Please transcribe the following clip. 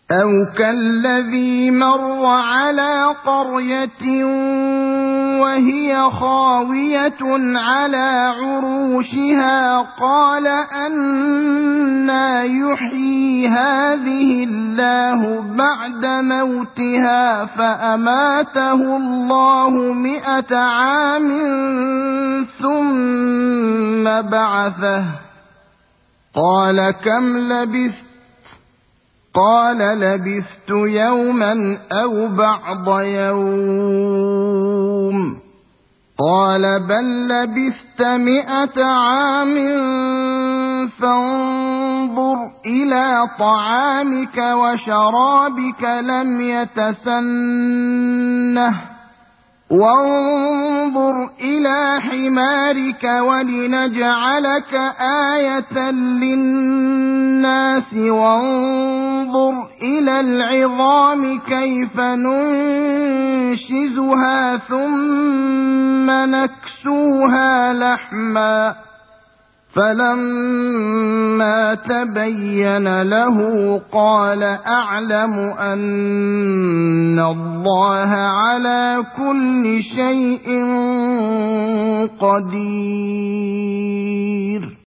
أَوْ كَالَّذِي مَرَّ عَلَىٰ قَرْيَةٍ وَهِيَ خَاوِيَةٌ عَلَىٰ عُرُوشِهَا قَالَ أَنَّىٰ يُحْيِي هَٰذِهِ اللَّهُ بَعْدَ مَوْتِهَا فَأَمَاتَهُ اللَّهُ 100 عَامٍ ثُمَّ بَعَثَهُ ۖ قَالَ كَمْ لَبِثْتَ؟ قَالَ لَبِثْتُ يَوْمًا أَوْ بَعْضَ يَوْمٍ ۖ قَالَ بَل لَّبِثْتَ 100 عَامٍ فَانظُرْ إِلَىٰ طَعَامِكَ وَشَرَابِكَ لَمْ يَتَسَنَّهْ ۖ وَانظُرْ إِلَىٰ حِمَارِكَ وَلِنَجْعَلَكَ آيَةً لِّلنَّاسِ ۖ وَانظُرْ إِلَى الْعِظَامِ كَيْفَ نُنشِزُهَا ثُمَّ نَكْسُوهَا لَحْمًا ۚ فَلَمَّا تَبَيَّنَ لَهُ قَالَ أَعْلَمُ أَنَّ اللَّهَ عَلَىٰ كُلِّ شَيْءٍ قَدِيرٌ.